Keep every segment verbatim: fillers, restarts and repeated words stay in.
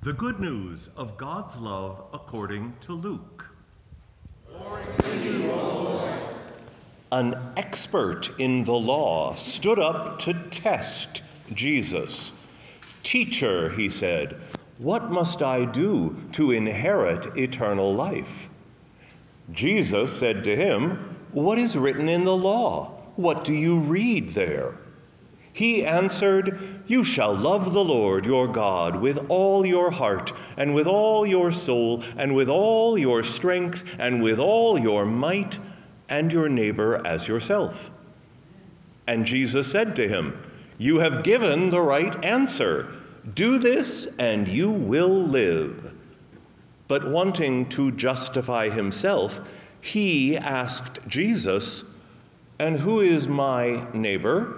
The good news of God's love according to Luke. Glory to you, O Lord. An expert in the law stood up to test Jesus. "Teacher," he said, "what must I do to inherit eternal life?" Jesus said to him, "What is written in the law? What do you read there?" He answered, "You shall love the Lord your God with all your heart, and with all your soul, and with all your strength, and with all your might, and your neighbor as yourself." And Jesus said to him, "You have given the right answer. Do this, and you will live." But wanting to justify himself, he asked Jesus, "And who is my neighbor?"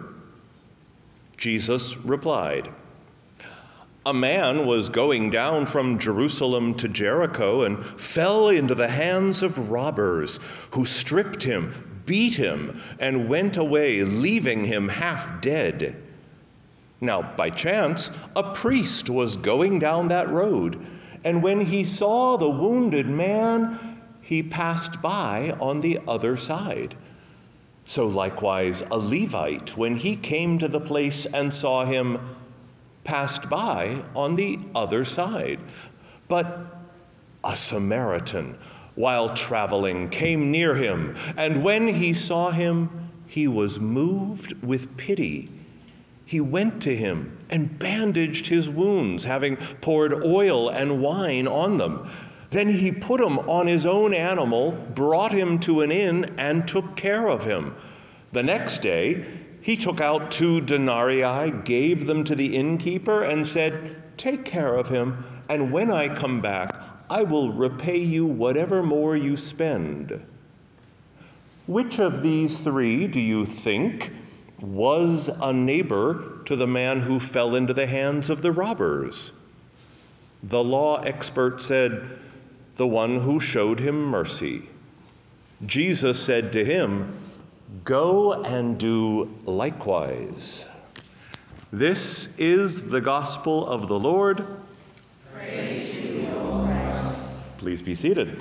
Jesus replied, "A man was going down from Jerusalem to Jericho and fell into the hands of robbers, who stripped him, beat him, and went away, leaving him half dead. Now, by chance, a priest was going down that road, and when he saw the wounded man, he passed by on the other side. So likewise, a Levite, when he came to the place and saw him, passed by on the other side. But a Samaritan, while traveling, came near him, and when he saw him, he was moved with pity. He went to him and bandaged his wounds, having poured oil and wine on them. Then he put him on his own animal, brought him to an inn, and took care of him. The next day, he took out two denarii, gave them to the innkeeper, and said, 'Take care of him, and when I come back, I will repay you whatever more you spend.' Which of these three do you think was a neighbor to the man who fell into the hands of the robbers?" The law expert said, "The one who showed him mercy." Jesus said to him, "Go and do likewise." This is the gospel of the Lord. Praise to you, O Christ. Please be seated.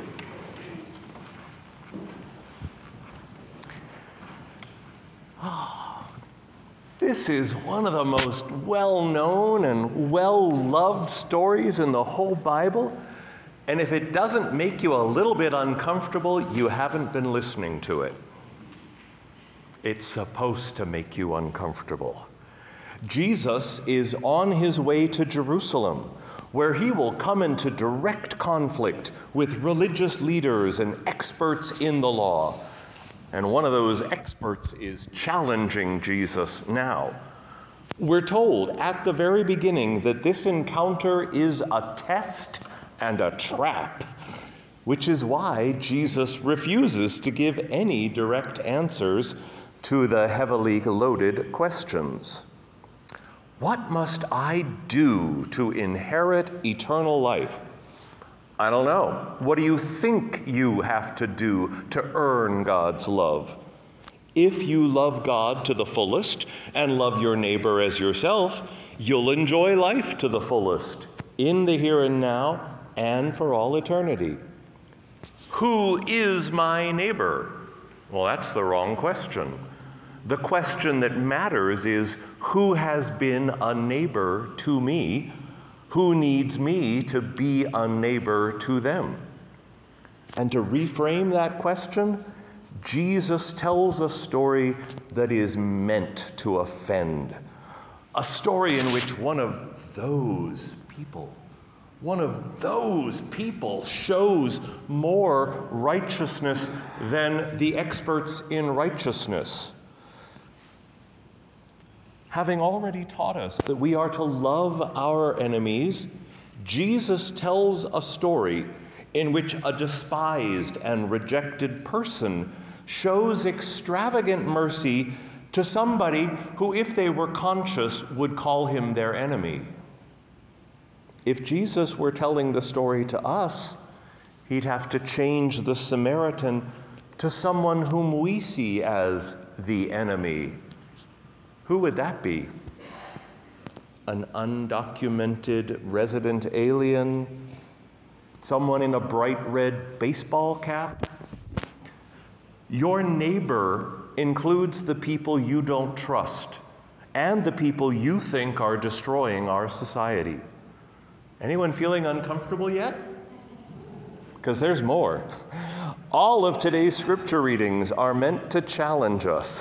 This is one of the most well-known and well-loved stories in the whole Bible. And if it doesn't make you a little bit uncomfortable, you haven't been listening to it. It's supposed to make you uncomfortable. Jesus is on his way to Jerusalem, where he will come into direct conflict with religious leaders and experts in the law. And one of those experts is challenging Jesus now. We're told at the very beginning that this encounter is a test and a trap, which is why Jesus refuses to give any direct answers to the heavily loaded questions. What must I do to inherit eternal life? I don't know. What do you think you have to do to earn God's love? If you love God to the fullest and love your neighbor as yourself, you'll enjoy life to the fullest, in the here and now and for all eternity. Who is my neighbor? Well, that's the wrong question. The question that matters is, who has been a neighbor to me? Who needs me to be a neighbor to them? And to reframe that question, Jesus tells a story that is meant to offend. A story in which one of those people, one of those people shows more righteousness than the experts in righteousness. Having already taught us that we are to love our enemies, Jesus tells a story in which a despised and rejected person shows extravagant mercy to somebody who, if they were conscious, would call him their enemy. If Jesus were telling the story to us, he'd have to change the Samaritan to someone whom we see as the enemy. Who would that be? an undocumented resident alien, someone in a bright red baseball cap. Your neighbor includes the people you don't trust and the people you think are destroying our society. Anyone feeling uncomfortable yet? Because there's more. All of today's scripture readings are meant to challenge us.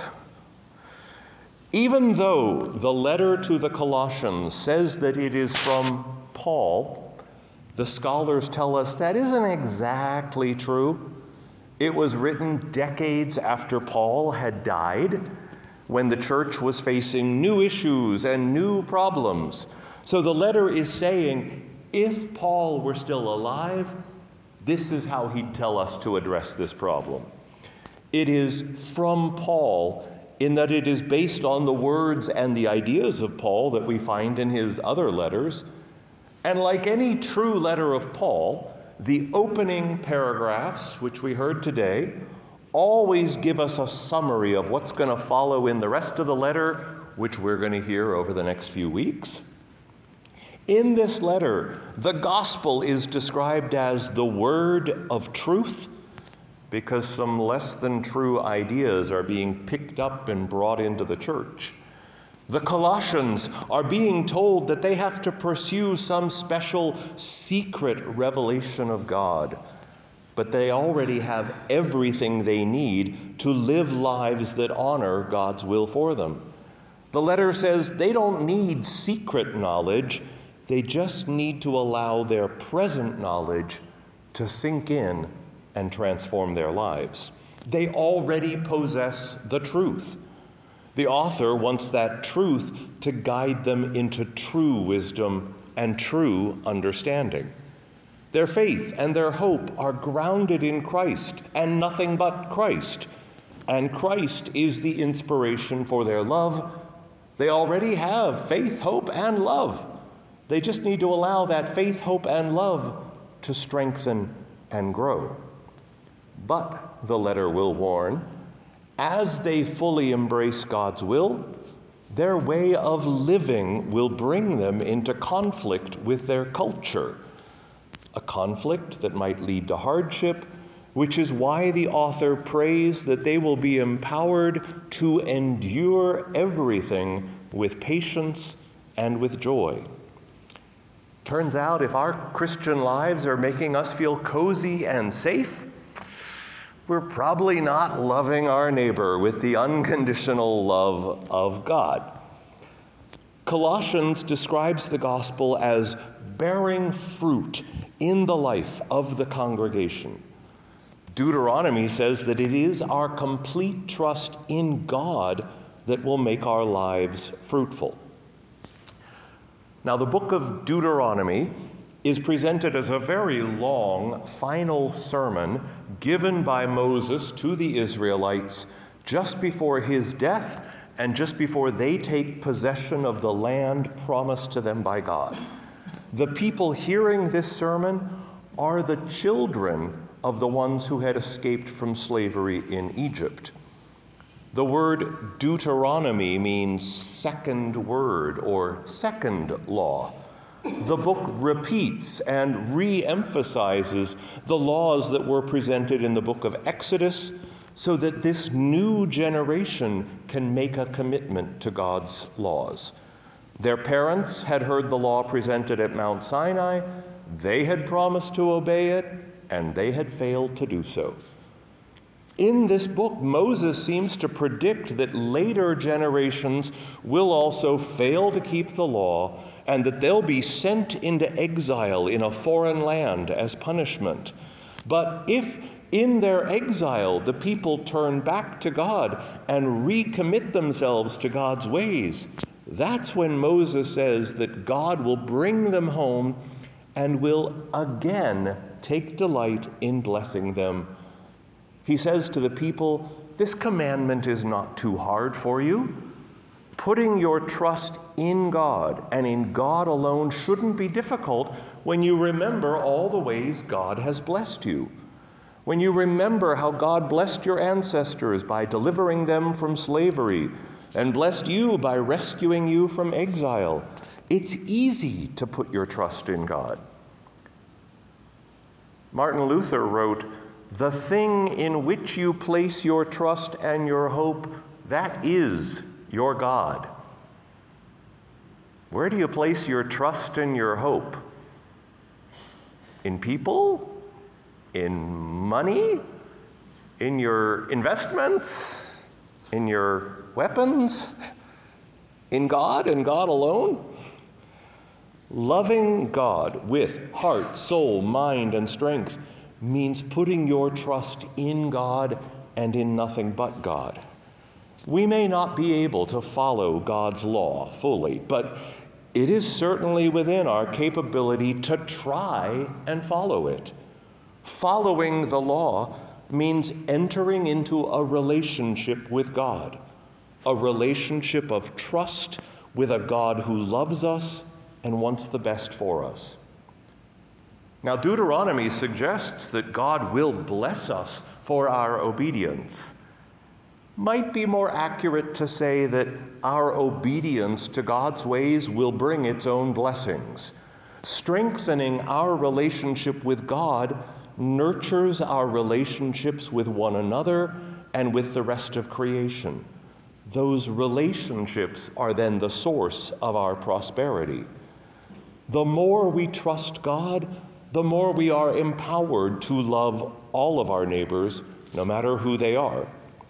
Even though the letter to the Colossians says that it is from Paul, the scholars tell us that isn't exactly true. It was written decades after Paul had died, when the church was facing new issues and new problems. So the letter is saying, if Paul were still alive, this is how he'd tell us to address this problem. It is from Paul in that it is based on the words and the ideas of Paul that we find in his other letters. And like any true letter of Paul, the opening paragraphs, which we heard today, always give us a summary of what's going to follow in the rest of the letter, which we're going to hear over the next few weeks. In this letter, the gospel is described as the word of truth, because some less than true ideas are being picked up and brought into the church. The Colossians are being told that they have to pursue some special secret revelation of God, but they already have everything they need to live lives that honor God's will for them. The letter says they don't need secret knowledge, they just need to allow their present knowledge to sink in and transform their lives. They already possess the truth. The author wants that truth to guide them into true wisdom and true understanding. Their faith and their hope are grounded in Christ and nothing but Christ. And Christ is the inspiration for their love. They already have faith, hope, and love. They just need to allow that faith, hope, and love to strengthen and grow. But, the letter will warn, as they fully embrace God's will, their way of living will bring them into conflict with their culture, a conflict that might lead to hardship, which is why the author prays that they will be empowered to endure everything with patience and with joy. Turns out, if our Christian lives are making us feel cozy and safe, we're probably not loving our neighbor with the unconditional love of God. Colossians describes the gospel as bearing fruit in the life of the congregation. Deuteronomy says that it is our complete trust in God that will make our lives fruitful. Now, the book of Deuteronomy is presented as a very long final sermon given by Moses to the Israelites just before his death and just before they take possession of the land promised to them by God. The people hearing this sermon are the children of the ones who had escaped from slavery in Egypt. The word Deuteronomy means second word or second law. The book repeats and re-emphasizes the laws that were presented in the book of Exodus so that this new generation can make a commitment to God's laws. Their parents had heard the law presented at Mount Sinai, they had promised to obey it, and they had failed to do so. In this book, Moses seems to predict that later generations will also fail to keep the law and that they'll be sent into exile in a foreign land as punishment. But if in their exile the people turn back to God and recommit themselves to God's ways, that's when Moses says that God will bring them home and will again take delight in blessing them. He says to the people, "This commandment is not too hard for you. Putting your trust in God and in God alone shouldn't be difficult when you remember all the ways God has blessed you. When you remember how God blessed your ancestors by delivering them from slavery and blessed you by rescuing you from exile. It's easy to put your trust in God. Martin Luther wrote, "The thing in which you place your trust and your hope, that is your God." Where do you place your trust and your hope? In people? In money? In your investments? In your weapons? In God and God alone? Loving God with heart, soul, mind, and strength means putting your trust in God and in nothing but God. We may not be able to follow God's law fully, but it is certainly within our capability to try and follow it. Following the law means entering into a relationship with God, a relationship of trust with a God who loves us and wants the best for us. Now, Deuteronomy suggests that God will bless us for our obedience. Might be more accurate to say that our obedience to God's ways will bring its own blessings. Strengthening our relationship with God nurtures our relationships with one another and with the rest of creation. Those relationships are then the source of our prosperity. The more we trust God, the more we are empowered to love all of our neighbors, no matter who they are.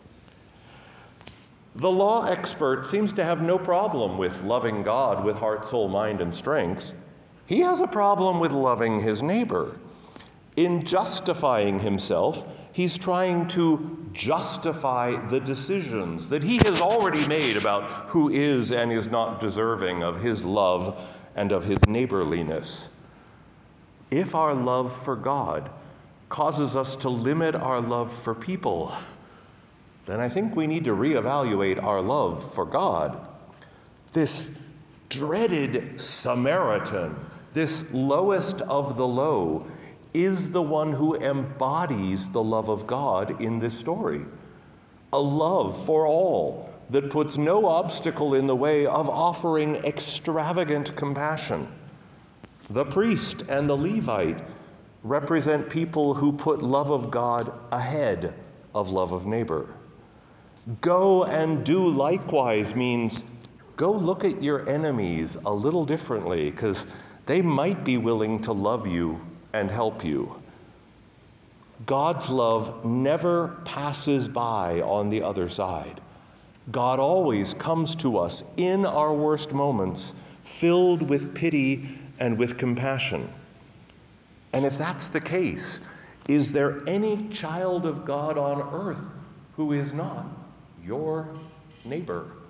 The law expert seems to have no problem with loving God with heart, soul, mind, and strength. He has a problem with loving his neighbor. In justifying himself, he's trying to justify the decisions that he has already made about who is and is not deserving of his love and of his neighborliness. If our love for God causes us to limit our love for people, then I think we need to reevaluate our love for God. This dreaded Samaritan, this lowest of the low, is the one who embodies the love of God in this story. A love for all that puts no obstacle in the way of offering extravagant compassion. The priest and the Levite represent people who put love of God ahead of love of neighbor. Go and do likewise means go look at your enemies a little differently, because they might be willing to love you and help you. God's love never passes by on the other side. God always comes to us in our worst moments, filled with pity and with compassion. And if that's the case, is there any child of God on earth who is not your neighbor?